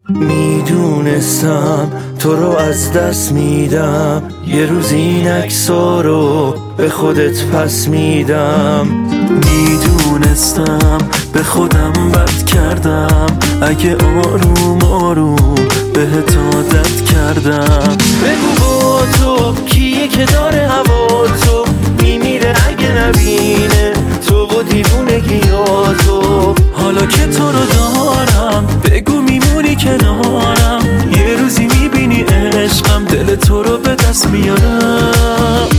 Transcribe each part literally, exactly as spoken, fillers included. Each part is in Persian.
میدونستم تو رو از دست میدم، یه روز این عکس‌ها رو به خودت پس میدم. میدونستم به خودم بد کردم، اگه آروم آروم بهت عادت کردم. بگو با تو کیه که داره هوا تو میمیره اگه نبینه تو و دیوونگیاتو. حالا که تو رو دارم بگو میمونی کنارم، یه روزی میبینی عشقم دل تو رو به دست میارم.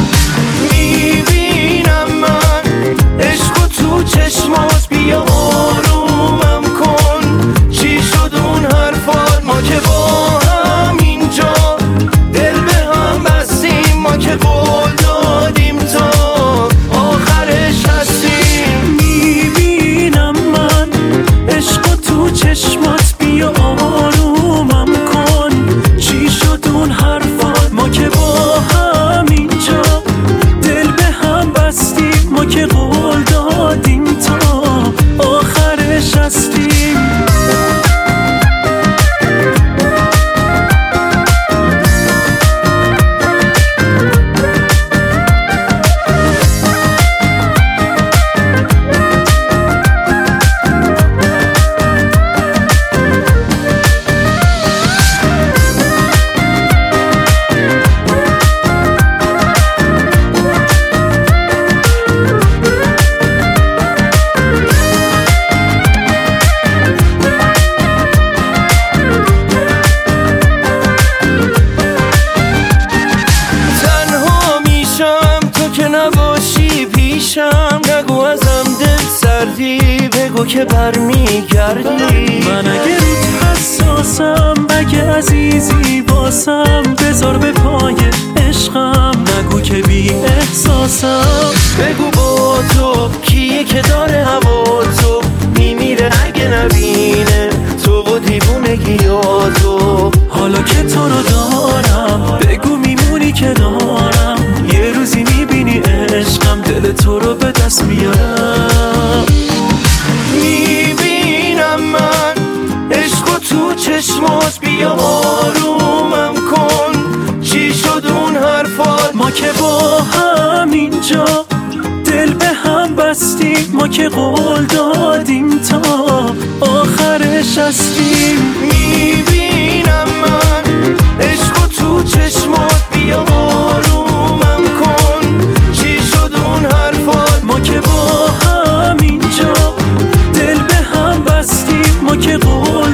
میبینم من عشقو تو چشمات، بیا آرومم کن. چی شد اون حرفات؟ ما که با هم اینجا دل به هم بستیم، ما که قول دادیم تا آخرش هستیم. میبینم من عشقو تو چشمات، بیا آرومم کن. چی شد اون حرفات؟ ما که با هم اینجا دل به هم بستیم، ما که قول دادیم تا آخرش هستیم. نگو ازم دل سردی، بگو که برمیگردی. من اگه روت حساسم، بگه عزیزی باسم، بذار به پای عشقم، نگو که بی احساسم. بگو با تو کیه که داره هوا تو میمیره اگه نبینه تو و دیوونگیاتو. حالا که تو رو دارم بگو میمونی کنارم، یه روزی میبینی عشقم دل تو رو به دست میارم. میبینم من عشقو تو چشمات، بیا آرومم کن. چی شد اون حرفات؟ ما که با هم اینجا دل به هم بستیم، ما که قول دادیم تا آخرش هستیم. میبینم من عشقو تو چشمات، بیا آرومم کن. چی شد اون حرفات؟ ما که با هم اینجا دل به هم بستیم، ما که قول